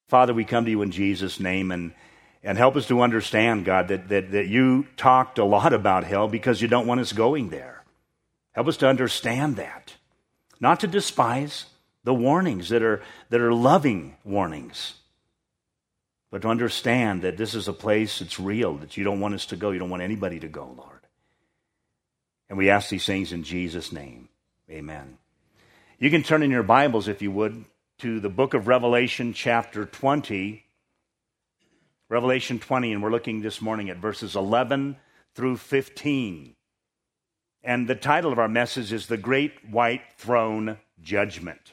Father, we come to you in Jesus' name and help us to understand, God, that you talked a lot about hell because you don't want us going there. Help us to understand that. Not to despise the warnings that are loving warnings, but to understand that this is a place that's real, that you don't want us to go. You don't want anybody to go, Lord. And we ask these things in Jesus' name. Amen. You can turn in your Bibles, if you would, to the book of Revelation, chapter 20. Revelation 20, and we're looking this morning at verses 11 through 15. And the title of our message is The Great White Throne Judgment.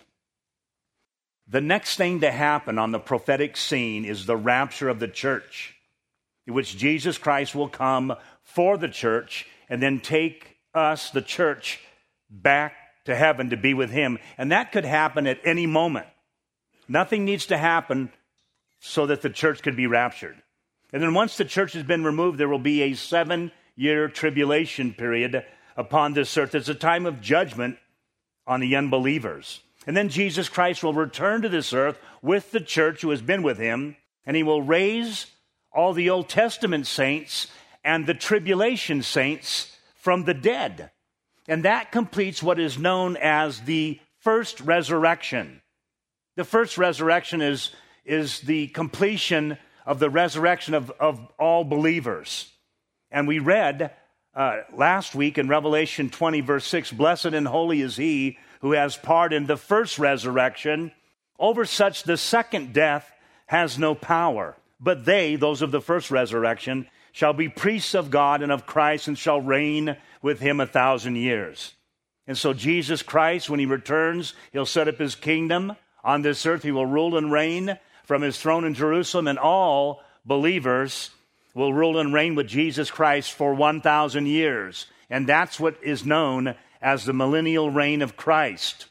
The next thing to happen on the prophetic scene is the rapture of the church, in which Jesus Christ will come for the church and then take us, the church, back to heaven to be with him. And that could happen at any moment. Nothing needs to happen so that the church could be raptured. And then once the church has been removed, there will be a 7-year tribulation period upon this earth. It's a time of judgment on the unbelievers. And then Jesus Christ will return to this earth with the church who has been with him, and he will raise all the Old Testament saints and the tribulation saints from the dead. And that completes what is known as the first resurrection. The first resurrection is the completion of the resurrection of all believers. And we read last week in Revelation 20, verse 6, "Blessed and holy is he who has part in the first resurrection. Over such the second death has no power. But they, those of the first resurrection, shall be priests of God and of Christ and shall reign with him 1,000 years." And so Jesus Christ, when he returns, he'll set up his kingdom on this earth. He will rule and reign from his throne in Jerusalem, and all believers will rule and reign with Jesus Christ for 1,000 years. And that's what is known as the millennial reign of Christ.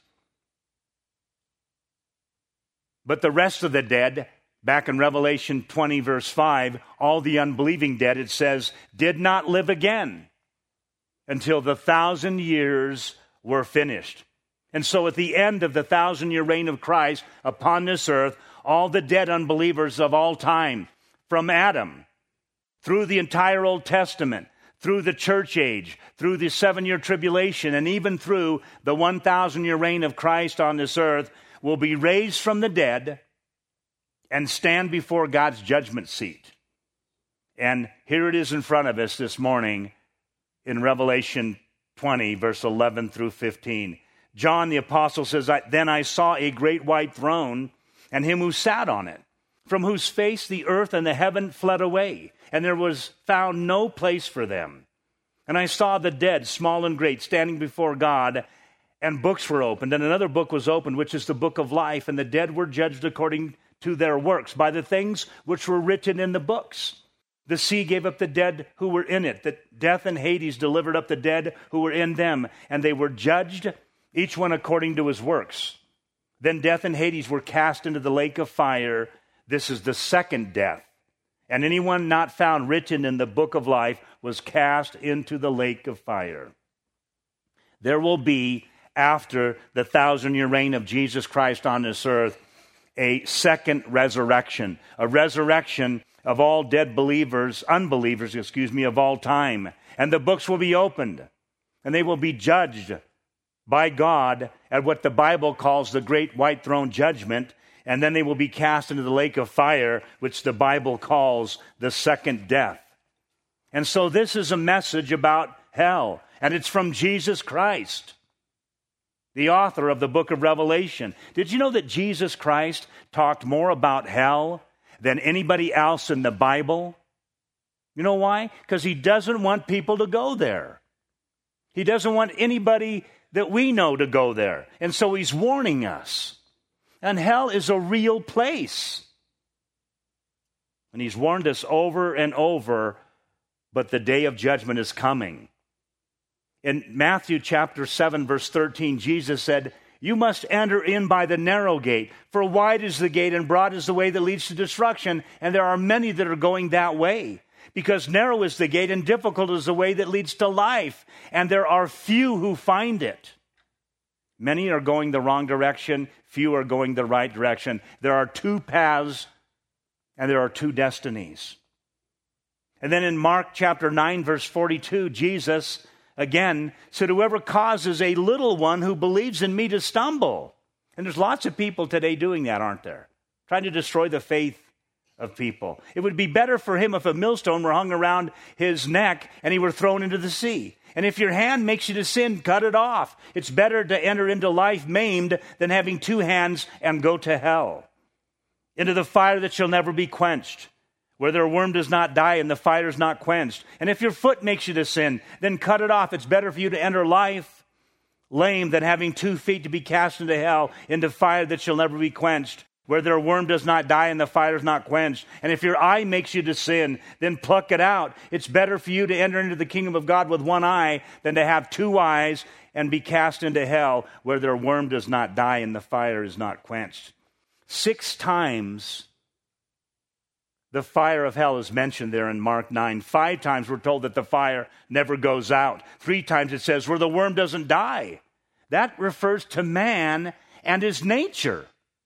But the rest of the dead, back in Revelation 20, verse 5, all the unbelieving dead, it says, did not live again until the 1,000 years were finished. And so at the end of the 1,000-year reign of Christ upon this earth, all the dead unbelievers of all time, from Adam, through the entire Old Testament, through the church age, through the 7-year tribulation, and even through the 1,000-year reign of Christ on this earth, will be raised from the dead and stand before God's judgment seat. And here it is in front of us this morning in Revelation 20, verse 11 through 15. John the apostle says, "Then I saw a great white throne, and him who sat on it, from whose face the earth and the heaven fled away, and there was found no place for them. And I saw the dead, small and great, standing before God, and books were opened. And another book was opened, which is the book of life, and the dead were judged according to their works, by the things which were written in the books. The sea gave up the dead who were in it, that death and Hades delivered up the dead who were in them, and they were judged, each one according to his works. Then death and Hades were cast into the lake of fire. This is the second death. And anyone not found written in the book of life was cast into the lake of fire." There will be, after the 1,000-year reign of Jesus Christ on this earth, a second resurrection, a resurrection of all dead unbelievers, of all time. And the books will be opened, and they will be judged by God at what the Bible calls the Great White Throne Judgment, and then they will be cast into the lake of fire, which the Bible calls the second death. And so this is a message about hell, and it's from Jesus Christ, the author of the book of Revelation. Did you know that Jesus Christ talked more about hell than anybody else in the Bible? You know why? Because he doesn't want people to go there. He doesn't want anybody that we know to go there. And so he's warning us. And hell is a real place. And he's warned us over and over, but the day of judgment is coming. In Matthew chapter 7, verse 13, Jesus said, "You must enter in by the narrow gate, for wide is the gate and broad is the way that leads to destruction, and there are many that are going that way. Because narrow is the gate and difficult is the way that leads to life, and there are few who find it." Many are going the wrong direction, few are going the right direction. There are two paths and there are two destinies. And then in Mark chapter 9, verse 42, Jesus again said, whoever causes a little one who believes in me to stumble. And there's lots of people today doing that, aren't there? Trying to destroy the faith of people. It would be better for him if a millstone were hung around his neck and he were thrown into the sea. And if your hand makes you to sin, cut it off. It's better to enter into life maimed than having two hands and go to hell, into the fire that shall never be quenched, where their worm does not die and the fire is not quenched. And if your foot makes you to sin, then cut it off. It's better for you to enter life lame than having 2 feet to be cast into hell, into fire that shall never be quenched, where their worm does not die and the fire is not quenched. And if your eye makes you to sin, then pluck it out. It's better for you to enter into the kingdom of God with one eye than to have 2 eyes and be cast into hell, where their worm does not die and the fire is not quenched. 6 times the fire of hell is mentioned there in Mark 9. 5 times we're told that the fire never goes out. 3 times it says where the worm doesn't die. That refers to man and his nature.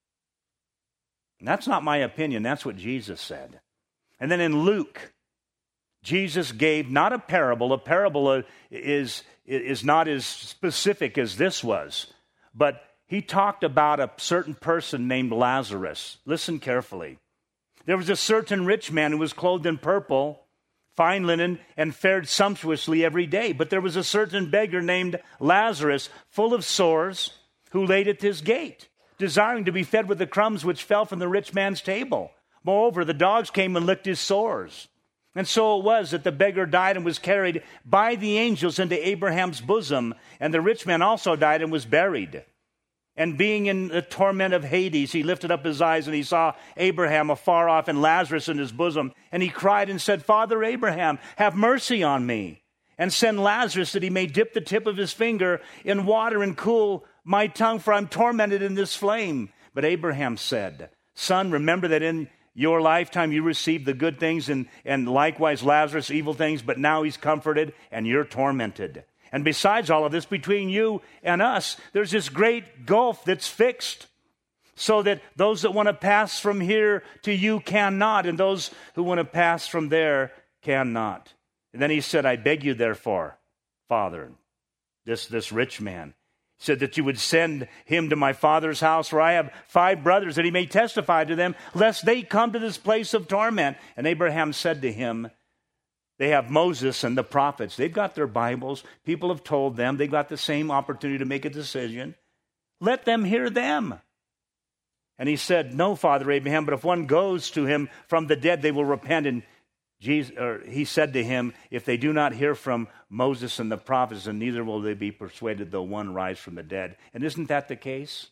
And that's not my opinion. That's what Jesus said. And then in Luke, Jesus gave not a parable. A parable is not as specific as this was. But he talked about a certain person named Lazarus. Listen carefully. There was a certain rich man who was clothed in purple, fine linen, and fared sumptuously every day. But there was a certain beggar named Lazarus, full of sores, who laid at his gate, desiring to be fed with the crumbs which fell from the rich man's table. Moreover, the dogs came and licked his sores. And so it was that the beggar died and was carried by the angels into Abraham's bosom. And the rich man also died and was buried. And being in the torment of Hades, he lifted up his eyes and he saw Abraham afar off and Lazarus in his bosom. And he cried and said, Father Abraham, have mercy on me, and send Lazarus that he may dip the tip of his finger in water and cool my tongue, for I'm tormented in this flame. But Abraham said, Son, remember that in your lifetime you received the good things, and likewise Lazarus evil things, but now he's comforted and you're tormented. And besides all of this, between you and us, there's this great gulf that's fixed, so that those that want to pass from here to you cannot, and those who want to pass from there cannot. And then he said, I beg you therefore, Father, this rich man, said that you would send him to my father's house, for I have 5 brothers, that he may testify to them, lest they come to this place of torment. And Abraham said to him, they have Moses and the prophets. They've got their Bibles. People have told them. They've got the same opportunity to make a decision. Let them hear them. And he said, no, Father Abraham, but if one goes to him from the dead, they will repent. And he said to him, if they do not hear from Moses and the prophets, then neither will they be persuaded though one rise from the dead. And isn't that the case?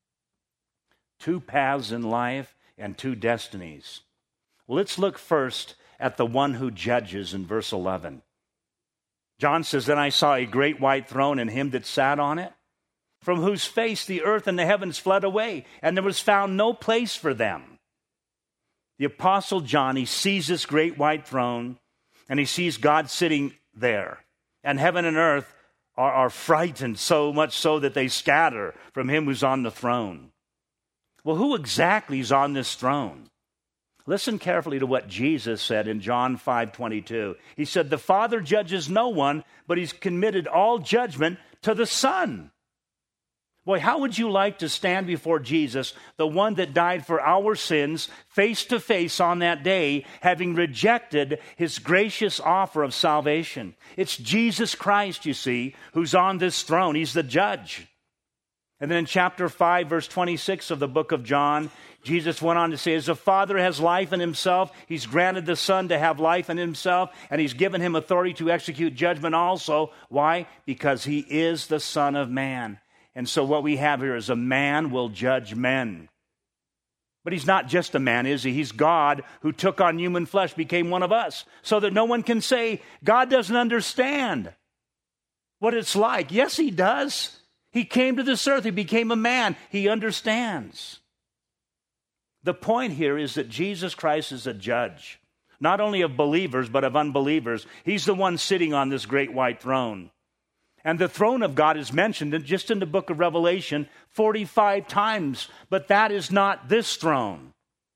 2 paths in life and 2 destinies. Well, let's look first at the one who judges in verse 11. John says, then I saw a great white throne and him that sat on it, from whose face the earth and the heavens fled away, and there was found no place for them. The Apostle John, he sees this great white throne, and he sees God sitting there. And heaven and earth are frightened, so much so that they scatter from him who's on the throne. Well, who exactly is on this throne? Listen carefully to what Jesus said in John 5:22. He said, the Father judges no one, but he's committed all judgment to the Son. Boy, how would you like to stand before Jesus, the one that died for our sins, face to face on that day, having rejected his gracious offer of salvation? It's Jesus Christ, you see, who's on this throne. He's the judge. And then in chapter 5, verse 26 of the book of John, Jesus went on to say, as the Father has life in himself, he's granted the Son to have life in himself, and he's given him authority to execute judgment also. Why? Because he is the Son of Man. And so what we have here is a man will judge men. But he's not just a man, is he? He's God who took on human flesh, became one of us, so that no one can say, God doesn't understand what it's like. Yes, he does. He came to this earth. He became a man. He understands. The point here is that Jesus Christ is a judge, not only of believers, but of unbelievers. He's the one sitting on this great white throne. And the throne of God is mentioned just in the book of Revelation 45 times. But that is not this throne.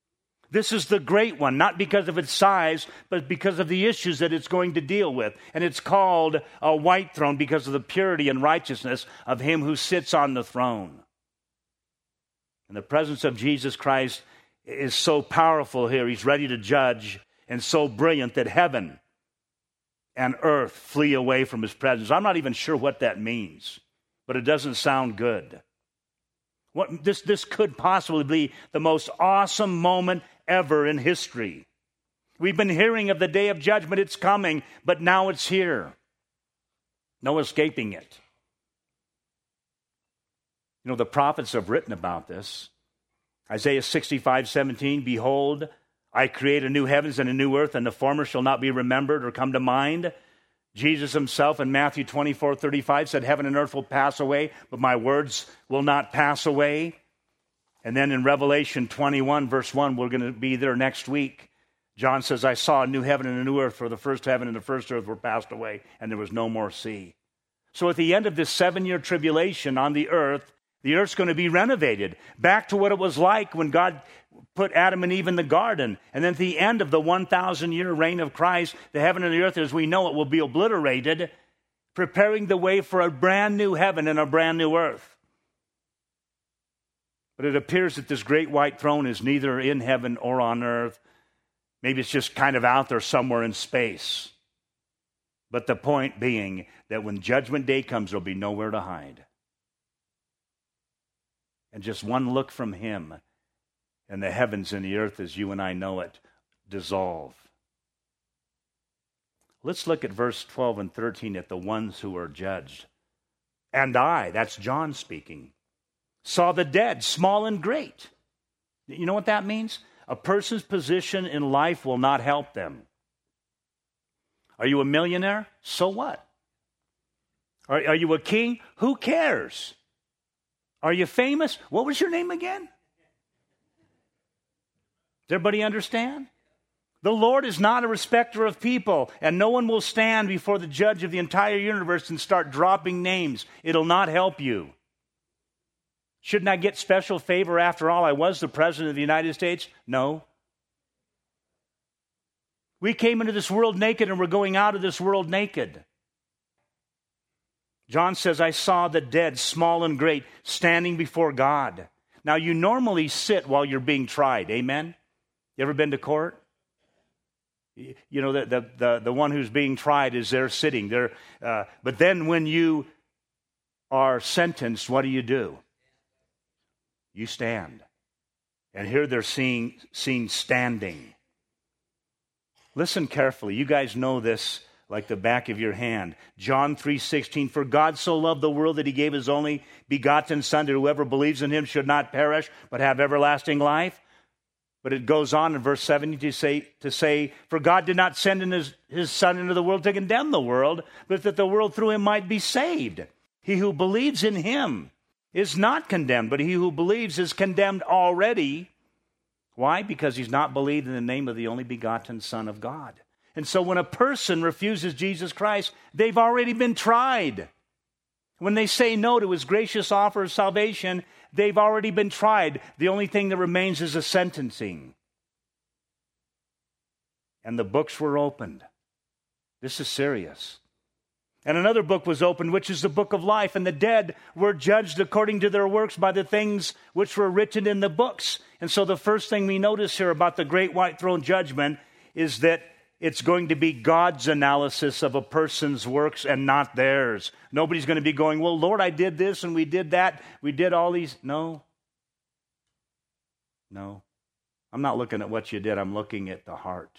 This is the great one, not because of its size, but because of the issues that it's going to deal with. And it's called a white throne because of the purity and righteousness of him who sits on the throne. And the presence of Jesus Christ is so powerful here. He's ready to judge, and so brilliant that heaven and earth flee away from his presence. I'm not even sure what that means, but it doesn't sound good. This could possibly be the most awesome moment ever in history. We've been hearing of the day of judgment. It's coming, but now it's here. No escaping it. You know, the prophets have written about this. Isaiah 65:17, behold, I create a new heavens and a new earth, and the former shall not be remembered or come to mind. Jesus himself in Matthew 24:35 said, heaven and earth will pass away, but my words will not pass away. And then in Revelation 21, verse 1, we're going to be there next week. John says, I saw a new heaven and a new earth, for the first heaven and the first earth were passed away, and there was no more sea. So at the end of this 7-year tribulation on the earth's going to be renovated back to what it was like when God put Adam and Eve in the garden. And then at the end of the 1,000-year reign of Christ, the heaven and the earth as we know it will be obliterated, preparing the way for a brand new heaven and a brand new earth. But it appears that this great white throne is neither in heaven or on earth. Maybe it's just kind of out there somewhere in space. But the point being that when Judgment Day comes, there'll be nowhere to hide. And just one look from him, and the heavens and the earth as you and I know it dissolve. Let's look at verse 12 and 13 at the ones who are judged. And I, that's John speaking, saw the dead, small and great. You know what that means? A person's position in life will not help them. Are you a millionaire? So what? Are you a king? Who cares? Are you famous? What was your name again? Does everybody understand? The Lord is not a respecter of people, and no one will stand before the judge of the entire universe and start dropping names. It'll not help you. Shouldn't I get special favor after all? I was the president of the United States? No. We came into this world naked, and we're going out of this world naked. John says, I saw the dead, small and great, standing before God. Now, you normally sit while you're being tried. Amen? You ever been to court? You know, the one who's being tried is there sitting there. But then when you are sentenced, what do? You stand. And here they're seen standing. Listen carefully. You guys know this like the back of your hand. John 3:16, for God so loved the world that he gave his only begotten Son, that whoever believes in him should not perish, but have everlasting life. But it goes on in verse 70 to say, for God did not send in his Son into the world to condemn the world, but that the world through him might be saved. He who believes in him is not condemned, but he who believes is condemned already. Why? Because he's not believed in the name of the only begotten Son of God. And so when a person refuses Jesus Christ, they've already been tried. When they say no to his gracious offer of salvation, they've already been tried. The only thing that remains is a sentencing. And the books were opened. This is serious. And another book was opened, which is the book of life, and the dead were judged according to their works by the things which were written in the books. And so the first thing we notice here about the great white throne judgment is that it's going to be God's analysis of a person's works and not theirs. Nobody's going to be going, well, Lord, I did this and we did that. We did all these. No. I'm not looking at what you did. I'm looking at the heart.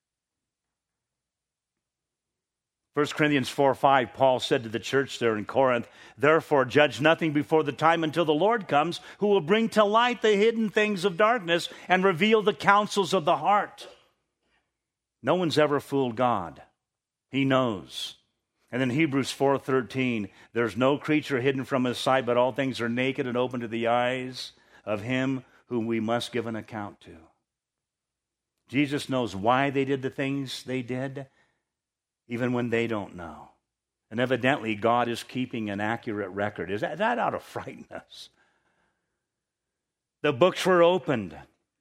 1 Corinthians 4:5, Paul said to the church there in Corinth, therefore judge nothing before the time until the Lord comes, who will bring to light the hidden things of darkness and reveal the counsels of the heart. No one's ever fooled God. He knows. And then Hebrews 4:13, there's no creature hidden from his sight, but all things are naked and open to the eyes of him whom we must give an account to. Jesus knows why they did the things they did, even when they don't know. And evidently, God is keeping an accurate record. That ought to frighten us. The books were opened.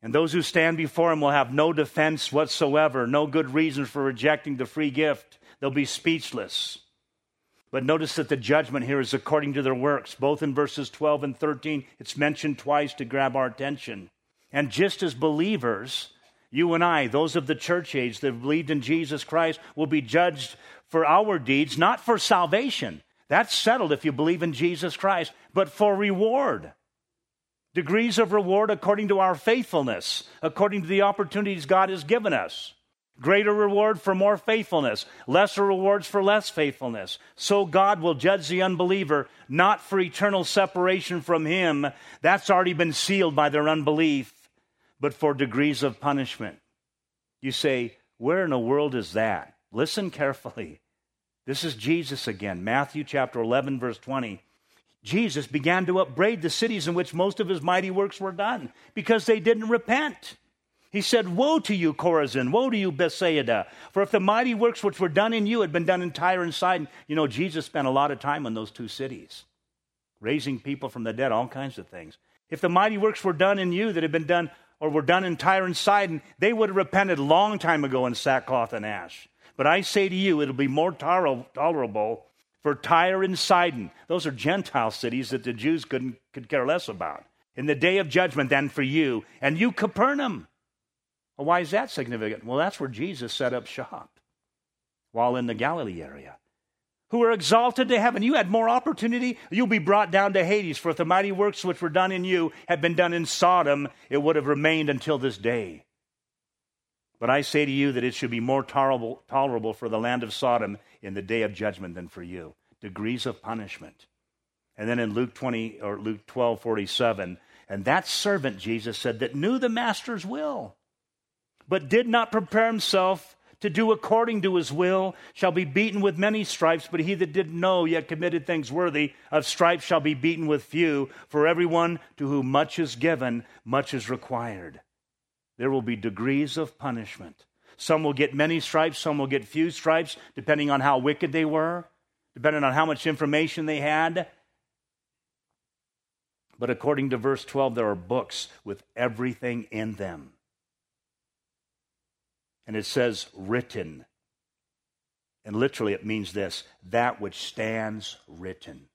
And those who stand before him will have no defense whatsoever, no good reason for rejecting the free gift. They'll be speechless. But notice that the judgment here is according to their works. Both in verses 12 and 13, it's mentioned twice to grab our attention. And just as believers, you and I, those of the church age that have believed in Jesus Christ, will be judged for our deeds, not for salvation. That's settled if you believe in Jesus Christ, but for reward. Degrees of reward according to our faithfulness, according to the opportunities God has given us. Greater reward for more faithfulness, lesser rewards for less faithfulness. So God will judge the unbeliever, not for eternal separation from him. That's already been sealed by their unbelief, but for degrees of punishment. You say, where in the world is that? Listen carefully. This is Jesus again, Matthew chapter 11, verse 20. Jesus began to upbraid the cities in which most of his mighty works were done because they didn't repent. He said, woe to you, Chorazin, woe to you, Bethsaida, for if the mighty works which were done in you had been done in Tyre and Sidon. You know, Jesus spent a lot of time in those two cities, raising people from the dead, all kinds of things. If the mighty works were done in you that had been done or were done in Tyre and Sidon, they would have repented a long time ago in sackcloth and ash. But I say to you, it'll be more tolerable for Tyre and Sidon. Those are Gentile cities that the Jews could care less about. In the day of judgment than for you, and you, Capernaum. Well, why is that significant? Well, that's where Jesus set up shop while in the Galilee area. Who were exalted to heaven. You had more opportunity. You'll be brought down to Hades. For if the mighty works which were done in you had been done in Sodom, it would have remained until this day. But I say to you that it should be more tolerable for the land of Sodom in the day of judgment than for you. Degrees of punishment. And then in Luke 12:47, and that servant, Jesus said, that knew the master's will, but did not prepare himself to do according to his will, shall be beaten with many stripes. But he that didn't know, yet committed things worthy of stripes, shall be beaten with few. For everyone to whom much is given, much is required. There will be degrees of punishment. Some will get many stripes, some will get few stripes, depending on how wicked they were, depending on how much information they had. But according to verse 12, there are books with everything in them. And it says written. And literally it means this, that which stands written.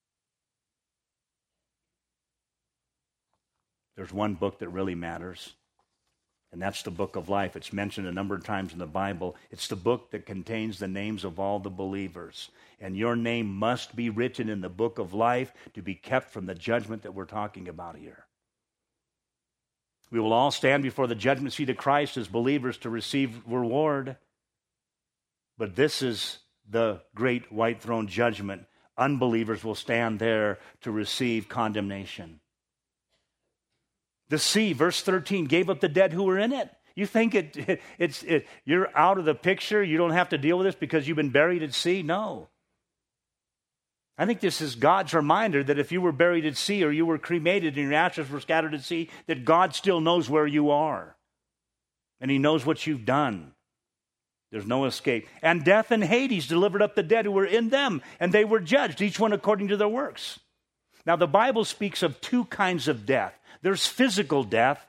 There's one book that really matters, and that's the book of life. It's mentioned a number of times in the Bible. It's the book that contains the names of all the believers. And your name must be written in the book of life to be kept from the judgment that we're talking about here. We will all stand before the judgment seat of Christ as believers to receive reward. But this is the great white throne judgment. Unbelievers will stand there to receive condemnation. The sea, verse 13, gave up the dead who were in it. You think you're out of the picture? You don't have to deal with this because you've been buried at sea? No. I think this is God's reminder that if you were buried at sea or you were cremated and your ashes were scattered at sea, that God still knows where you are. And he knows what you've done. There's no escape. And death and Hades delivered up the dead who were in them, and they were judged, each one according to their works. Now, the Bible speaks of two kinds of death. There's physical death,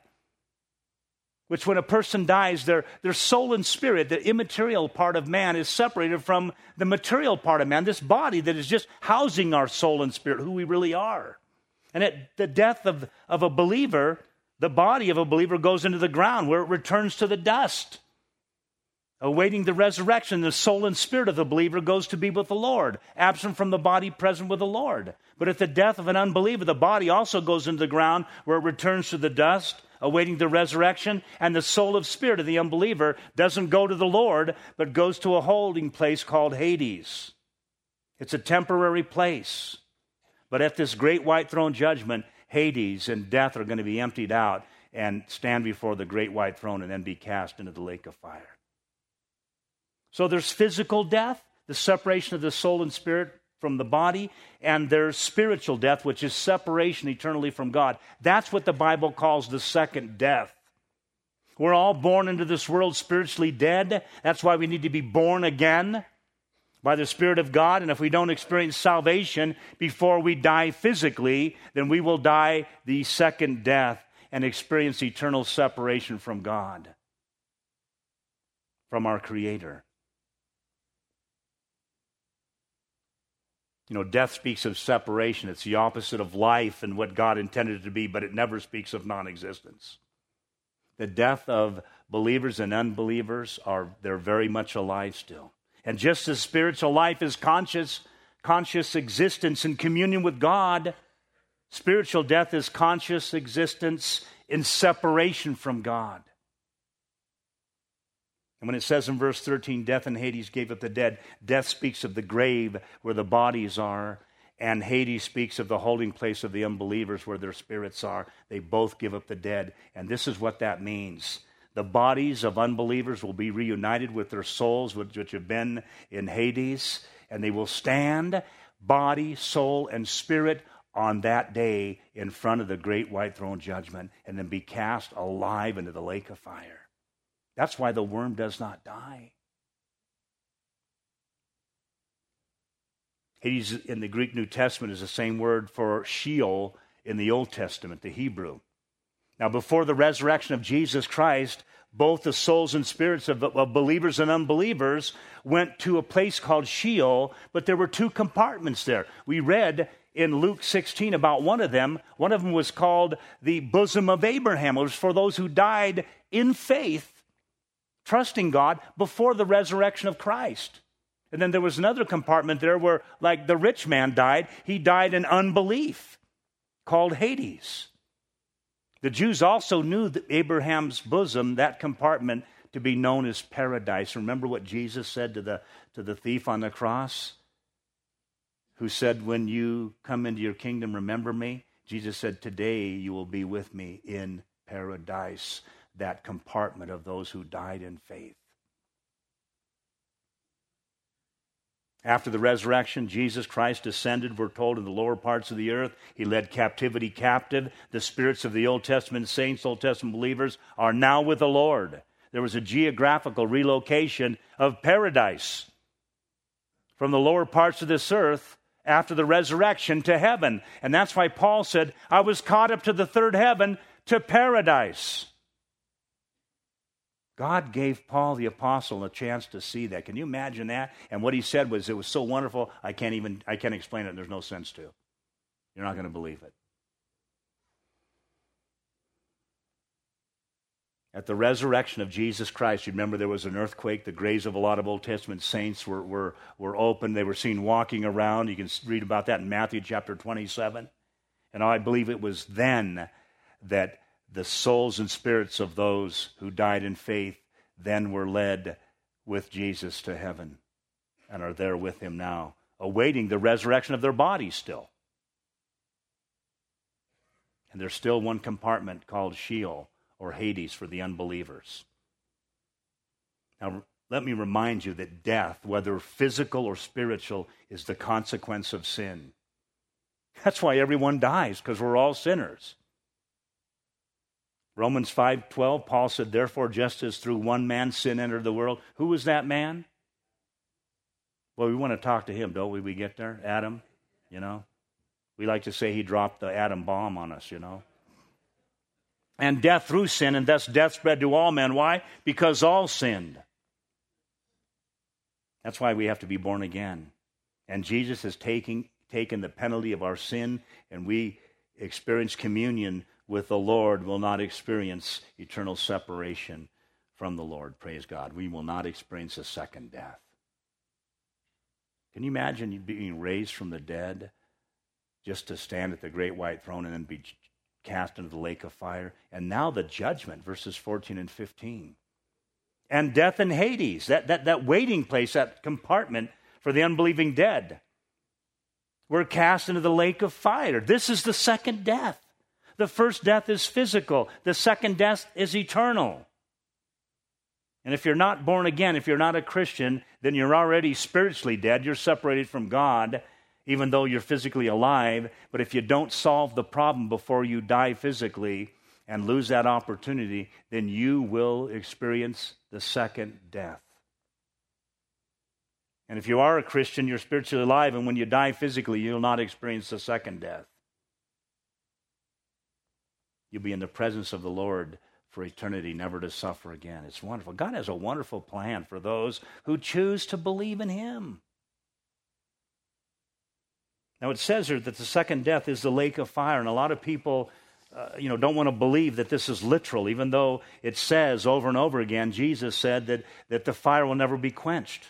which when a person dies, their soul and spirit, the immaterial part of man, is separated from the material part of man, this body that is just housing our soul and spirit, who we really are. And at the death of a believer, the body of a believer goes into the ground where it returns to the dust. Awaiting the resurrection, the soul and spirit of the believer goes to be with the Lord, absent from the body, present with the Lord. But at the death of an unbeliever, the body also goes into the ground where it returns to the dust, awaiting the resurrection, and the soul of spirit of the unbeliever doesn't go to the Lord, but goes to a holding place called Hades. It's a temporary place. But at this great white throne judgment, Hades and death are going to be emptied out and stand before the great white throne and then be cast into the lake of fire. So there's physical death, the separation of the soul and spirit from the body, and there's spiritual death, which is separation eternally from God. That's what the Bible calls the second death. We're all born into this world spiritually dead. That's why we need to be born again by the Spirit of God. And if we don't experience salvation before we die physically, then we will die the second death. and experience eternal separation from God, from our Creator. You know, death speaks of separation. It's the opposite of life and what God intended it to be, but it never speaks of non-existence. The death of believers and unbelievers they're very much alive still. And just as spiritual life is conscious existence in communion with God, spiritual death is conscious existence in separation from God. And when it says in verse 13, death and Hades gave up the dead, death speaks of the grave where the bodies are, and Hades speaks of the holding place of the unbelievers where their spirits are. They both give up the dead. And this is what that means. The bodies of unbelievers will be reunited with their souls, which have been in Hades, and they will stand, body, soul, and spirit, on that day in front of the great white throne judgment, and then be cast alive into the lake of fire. That's why the worm does not die. Hades in the Greek New Testament is the same word for Sheol in the Old Testament, the Hebrew. Now, before the resurrection of Jesus Christ, both the souls and spirits of believers and unbelievers went to a place called Sheol, but there were two compartments there. We read in Luke 16 about one of them. One of them was called the bosom of Abraham. It was for those who died in faith, trusting God before the resurrection of Christ. And then there was another compartment there where, like the rich man died, he died in unbelief, called Hades. The Jews also knew that Abraham's bosom, that compartment, to be known as paradise. Remember what Jesus said to the thief on the cross, who said, when you come into your kingdom, remember me? Jesus said, today you will be with me in paradise, that compartment of those who died in faith. After the resurrection, Jesus Christ descended, we're told, in the lower parts of the earth. He led captivity captive. The spirits of the Old Testament saints, Old Testament believers, are now with the Lord. There was a geographical relocation of paradise from the lower parts of this earth after the resurrection to heaven. And that's why Paul said, I was caught up to the third heaven, to paradise. God gave Paul the apostle a chance to see that. Can you imagine that? And what he said was, it was so wonderful, I can't explain it, and there's no sense to. You're not going to believe it. At the resurrection of Jesus Christ, you remember there was an earthquake. The graves of a lot of Old Testament saints were open. They were seen walking around. You can read about that in Matthew chapter 27. And I believe it was then that the souls and spirits of those who died in faith then were led with Jesus to heaven and are there with him now, awaiting the resurrection of their bodies still. And there's still one compartment called Sheol, or Hades, for the unbelievers. Now, let me remind you that death, whether physical or spiritual, is the consequence of sin. That's why everyone dies, because we're all sinners. Romans 5:12, Paul said, therefore, just as through one man sin entered the world. Who was that man? Well, we want to talk to him, don't we? We get there? Adam, you know? We like to say he dropped the atom bomb on us, you know? And death through sin, and thus death spread to all men. Why? Because all sinned. That's why we have to be born again. And Jesus has taken the penalty of our sin, and we experience communion with the Lord, will not experience eternal separation from the Lord. Praise God. We will not experience a second death. Can you imagine you being raised from the dead just to stand at the great white throne and then be cast into the lake of fire? And now the judgment, verses 14 and 15. And death and Hades, that waiting place, that compartment for the unbelieving dead, were cast into the lake of fire. This is the second death. The first death is physical. The second death is eternal. And if you're not born again, if you're not a Christian, then you're already spiritually dead. You're separated from God, even though you're physically alive. But if you don't solve the problem before you die physically and lose that opportunity, then you will experience the second death. And if you are a Christian, you're spiritually alive, and when you die physically, you'll not experience the second death. You'll be in the presence of the Lord for eternity, never to suffer again. It's wonderful. God has a wonderful plan for those who choose to believe in him. Now it says here that the second death is the lake of fire, and a lot of people don't want to believe that this is literal, even though it says over and over again, Jesus said that the fire will never be quenched.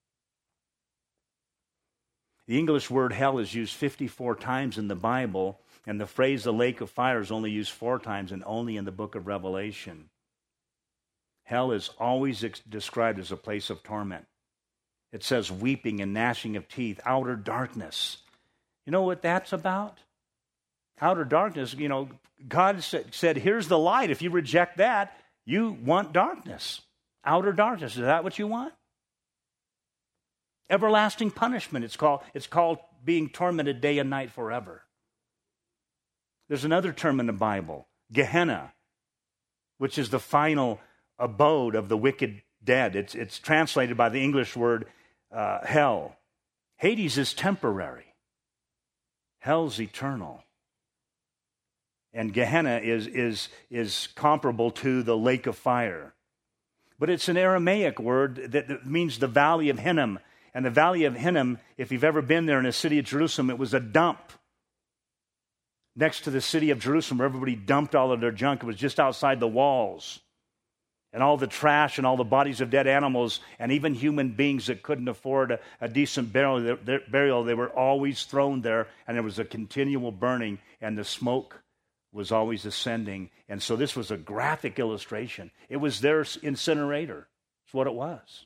The English word hell is used 54 times in the Bible, and the phrase the lake of fire is only used 4 times, and only in the book of Revelation. Hell is always described as a place of torment. It says weeping and gnashing of teeth, outer darkness. You know what that's about? Outer darkness, God said, here's the light. If you reject that, you want darkness. Outer darkness, is that what you want? Everlasting punishment, it's called being tormented day and night forever. There's another term in the Bible, Gehenna, which is the final abode of the wicked dead. It's translated by the English word hell. Hades is temporary. Hell's eternal. And Gehenna is comparable to the lake of fire. But it's an Aramaic word that means the valley of Hinnom. And the valley of Hinnom, if you've ever been there in the city of Jerusalem, it was a dump next to the city of Jerusalem where everybody dumped all of their junk. It was just outside the walls. And all the trash and all the bodies of dead animals and even human beings that couldn't afford a decent burial, they were always thrown there, and there was a continual burning, and the smoke was always ascending. And so this was a graphic illustration. It was their incinerator. It's what it was.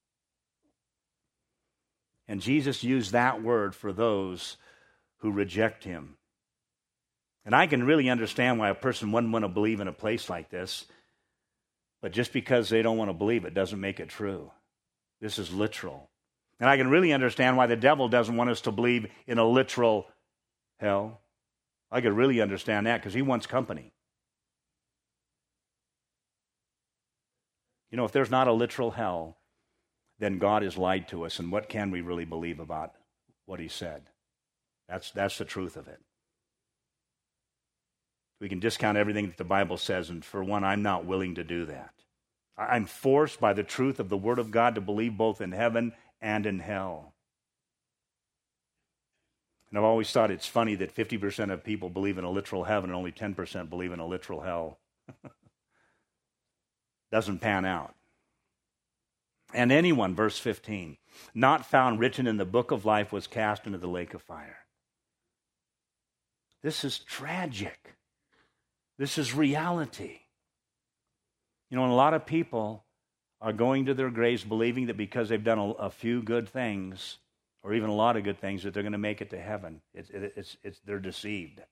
And Jesus used that word for those who reject him. And I can really understand why a person wouldn't want to believe in a place like this. But just because they don't want to believe it doesn't make it true. This is literal. And I can really understand why the devil doesn't want us to believe in a literal hell. I could really understand that because he wants company. If there's not a literal hell, then God has lied to us. And what can we really believe about what he said? That's the truth of it. We can discount everything that the Bible says, and for one, I'm not willing to do that. I'm forced by the truth of the Word of God to believe both in heaven and in hell. And I've always thought it's funny that 50% of people believe in a literal heaven and only 10% believe in a literal hell. Doesn't pan out. And anyone, verse 15, not found written in the book of life was cast into the lake of fire. This is tragic. This is reality. And a lot of people are going to their graves believing that because they've done a few good things, or even a lot of good things, that they're going to make it to heaven. They're deceived.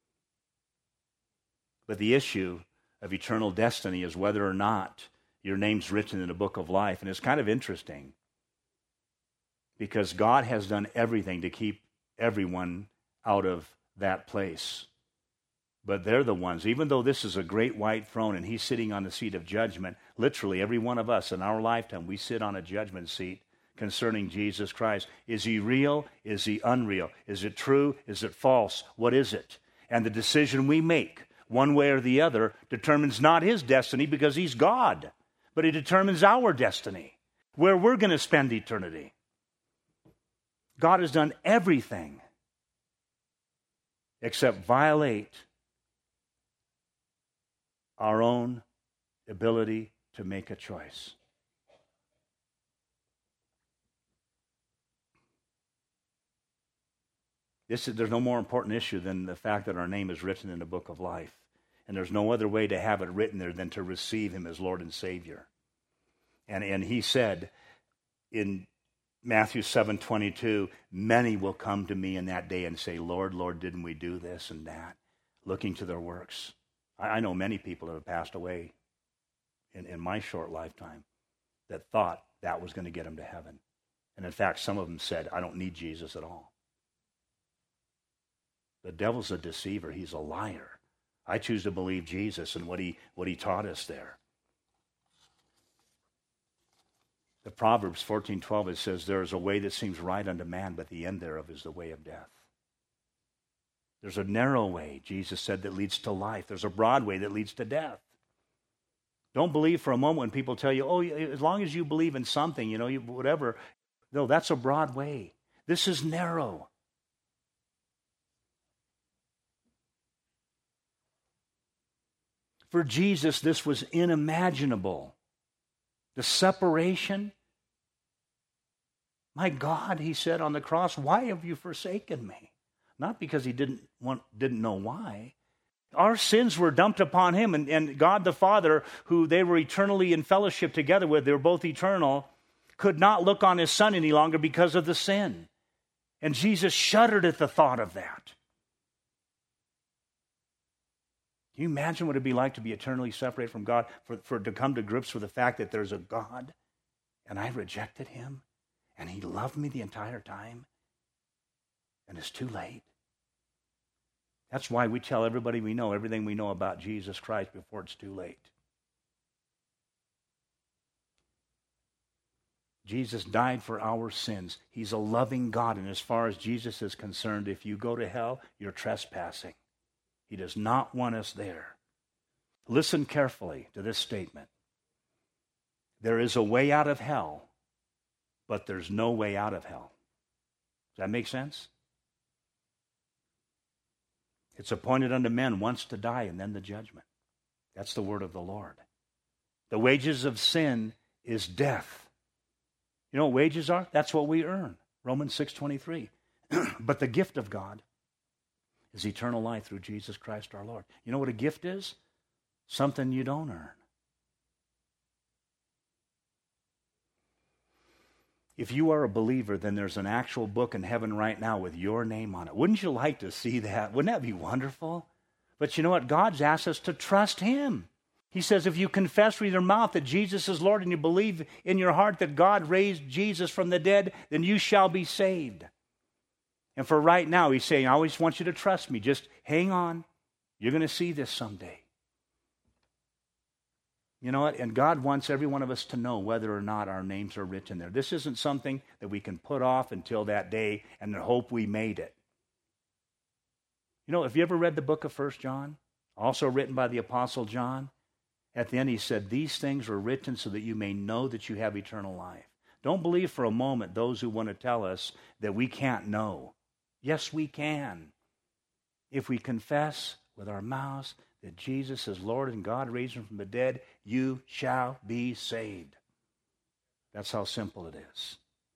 But the issue of eternal destiny is whether or not your name's written in the book of life. And it's kind of interesting because God has done everything to keep everyone out of that place. But they're the ones, even though this is a great white throne and he's sitting on the seat of judgment, literally every one of us in our lifetime, we sit on a judgment seat concerning Jesus Christ. Is he real? Is he unreal? Is it true? Is it false? What is it? And the decision we make, one way or the other, determines not his destiny because he's God, but it determines our destiny, where we're going to spend eternity. God has done everything except violate our own ability to make a choice. There's no more important issue than the fact that our name is written in the book of life. And there's no other way to have it written there than to receive him as Lord and Savior. And he said in Matthew 7:22, many will come to me in that day and say, Lord, Lord, didn't we do this and that? Looking to their works. I know many people that have passed away in my short lifetime that thought that was going to get them to heaven. And in fact, some of them said, I don't need Jesus at all. The devil's a deceiver. He's a liar. I choose to believe Jesus and what he taught us there. The Proverbs 14:12, it says, there is a way that seems right unto man, but the end thereof is the way of death. There's a narrow way, Jesus said, that leads to life. There's a broad way that leads to death. Don't believe for a moment when people tell you, oh, as long as you believe in something, whatever. No, that's a broad way. This is narrow. For Jesus, this was unimaginable. The separation. My God, he said on the cross, why have you forsaken me? Not because he didn't know why. Our sins were dumped upon him, and God the Father, who they were eternally in fellowship together with, they were both eternal, could not look on his Son any longer because of the sin. And Jesus shuddered at the thought of that. Can you imagine what it would be like to be eternally separated from God, to come to grips with the fact that there's a God, and I rejected him, and he loved me the entire time, and it's too late? That's why we tell everybody we know everything we know about Jesus Christ before it's too late. Jesus died for our sins. He's a loving God, and as far as Jesus is concerned, if you go to hell, you're trespassing. He does not want us there. Listen carefully to this statement. There is a way out of hell, but there's no way out of hell. Does that make sense? It's appointed unto men once to die and then the judgment. That's the word of the Lord. The wages of sin is death. You know what wages are? That's what we earn. Romans 6:23. But the gift of God is eternal life through Jesus Christ our Lord. You know what a gift is? Something you don't earn. If you are a believer, then there's an actual book in heaven right now with your name on it. Wouldn't you like to see that? Wouldn't that be wonderful? But you know what? God's asked us to trust him. He says if you confess with your mouth that Jesus is Lord and you believe in your heart that God raised Jesus from the dead, then you shall be saved. And for right now, he's saying, I always want you to trust me. Just hang on. You're going to see this someday. You know what? And God wants every one of us to know whether or not our names are written there. This isn't something that we can put off until that day and hope we made it. You know, have you ever read the book of 1 John? Also written by the Apostle John. At the end he said, these things were written so that you may know that you have eternal life. Don't believe for a moment those who want to tell us that we can't know. Yes, we can. If we confess with our mouths that Jesus is Lord and God raised him from the dead, you shall be saved. That's how simple it is.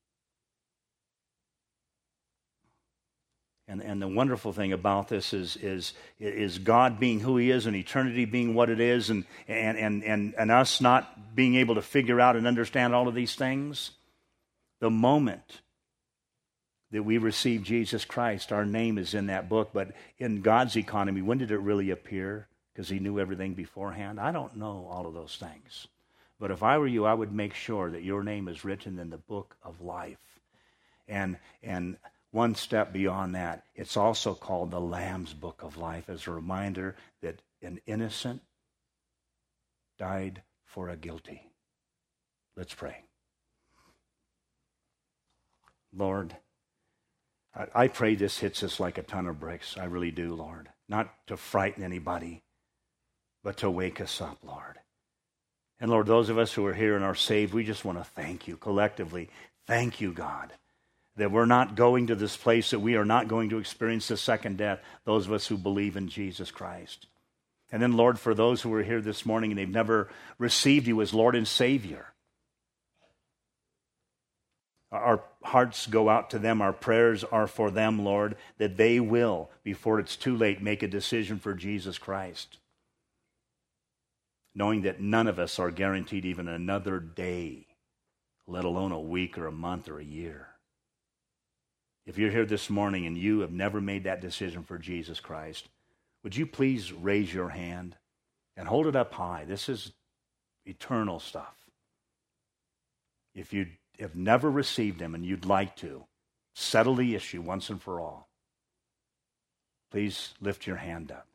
And the wonderful thing about this is God being who he is and eternity being what it is and us not being able to figure out and understand all of these things. The moment that we receive Jesus Christ, our name is in that book. But in God's economy, when did it really appear? Because he knew everything beforehand. I don't know all of those things. But if I were you, I would make sure that your name is written in the book of life. And one step beyond that, it's also called the Lamb's Book of Life as a reminder that an innocent died for a guilty. Let's pray. Lord, I pray this hits us like a ton of bricks. I really do, Lord. Not to frighten anybody, but to wake us up, Lord. And Lord, those of us who are here and are saved, we just want to thank you collectively. Thank you, God, that we're not going to this place, that we are not going to experience the second death, those of us who believe in Jesus Christ. And then, Lord, for those who are here this morning and they've never received you as Lord and Savior, our hearts go out to them. Our prayers are for them, Lord, that they will, before it's too late, make a decision for Jesus Christ, knowing that none of us are guaranteed even another day, let alone a week or a month or a year. If you're here this morning and you have never made that decision for Jesus Christ, would you please raise your hand and hold it up high? This is eternal stuff. If you have never received him and you'd like to, settle the issue once and for all, please lift your hand up.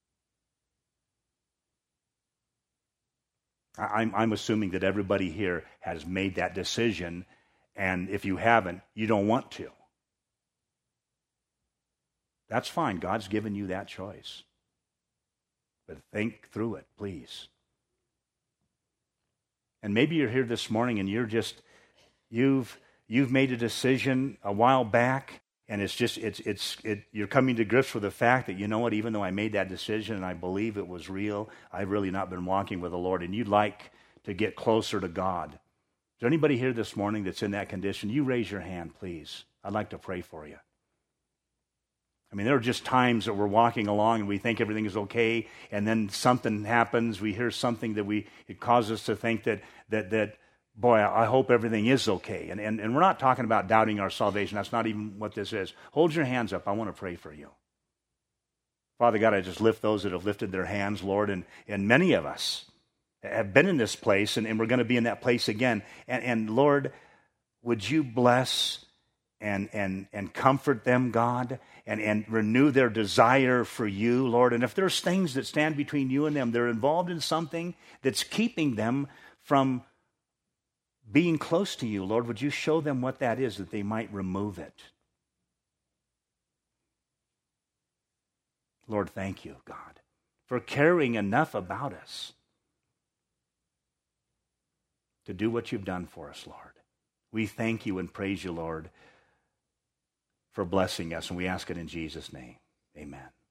I'm assuming that everybody here has made that decision, and if you haven't, you don't want to. That's fine. God's given you that choice. But think through it, please. And maybe you're here this morning and you've made a decision a while back, and you're coming to grips with the fact that, you know what, even though I made that decision and I believe it was real, I've really not been walking with the Lord, and you'd like to get closer to God. Is there anybody here this morning that's in that condition? You raise your hand, please. I'd like to pray for you. I mean, there are just times that we're walking along and we think everything is okay, and then something happens. We hear something that it causes us to think that boy, I hope everything is okay. And we're not talking about doubting our salvation. That's not even what this is. Hold your hands up. I want to pray for you. Father God, I just lift those that have lifted their hands, Lord, and many of us have been in this place, and we're going to be in that place again. And Lord, would you bless and comfort them, God, and renew their desire for you, Lord. And if there's things that stand between you and them, they're involved in something that's keeping them from being close to you, Lord, would you show them what that is, that they might remove it? Lord, thank you, God, for caring enough about us to do what you've done for us, Lord. We thank you and praise you, Lord, for blessing us, and we ask it in Jesus' name. Amen.